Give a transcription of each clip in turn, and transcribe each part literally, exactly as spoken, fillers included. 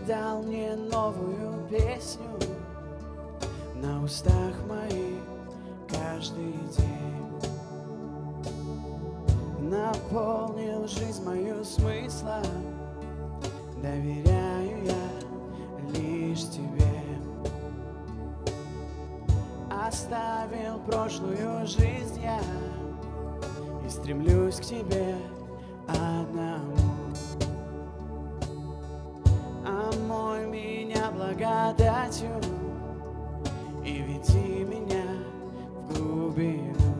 дал мне новую песню на устах моих каждый день. Наполнил жизнь мою смыслом, доверяю я лишь тебе. Оставил прошлую жизнь я и стремлюсь к тебе одному. Омой меня благодатью и веди меня в глубину.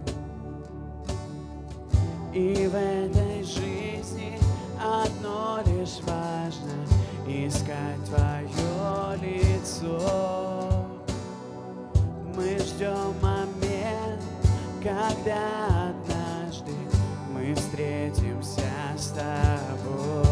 И в этой жизни одно лишь важно — искать твое лицо. Мы ждем момент, когда однажды мы встретимся с тобой.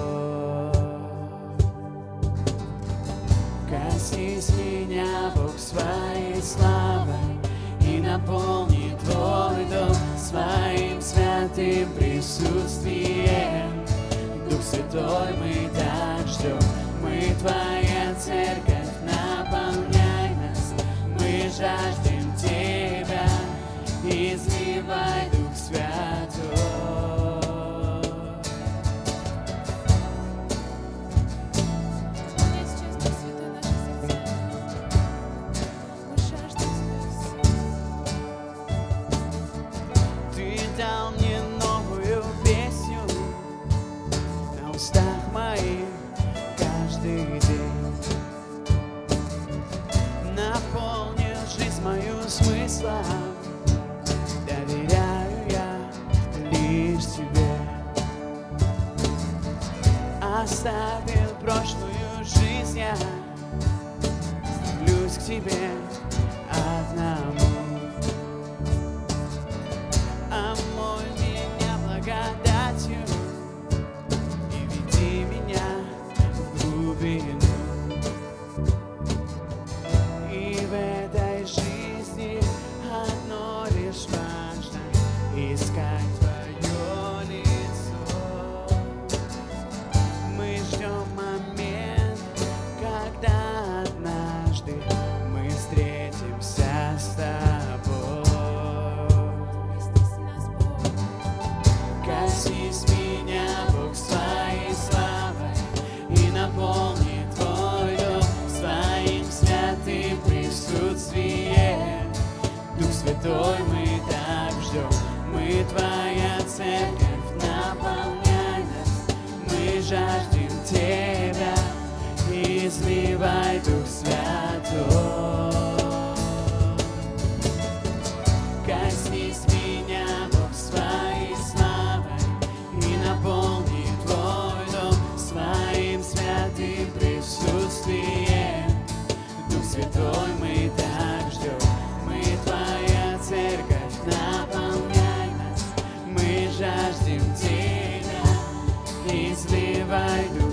Коснись меня, Бог, своей славой и наполни твой дом своим святым присутствием. Дух Святой, мы так ждем, мы твоя церковь, наполняй нас, мы жаждем тебя, изливай Дух Святой. Дал мне новую песню на устах моих каждый день. Наполнил жизнь мою смыслом, доверяю я лишь тебе. Оставил прошлую жизнь я, стремлюсь к тебе одному. Омой меня благодатью и веди меня в глубину. И в этой жизни одно лишь важно — искать твое лицо. Мы ждем момент, когда однажды мы встретимся с тобой. Коснись меня, Бог, своей славой и наполни твой дом своим святым присутствием. Дух Святой, мы так ждем, мы твоя церковь, наполняй нас, мы жаждем тебя, изливай Дух Святой. Коснись меня, Бог, своей славой и наполни твой дом своим святым присутствием. Дух Святой, мы так ждем, мы твоя церковь, наполняй нас, мы жаждем тебя, изливай Дух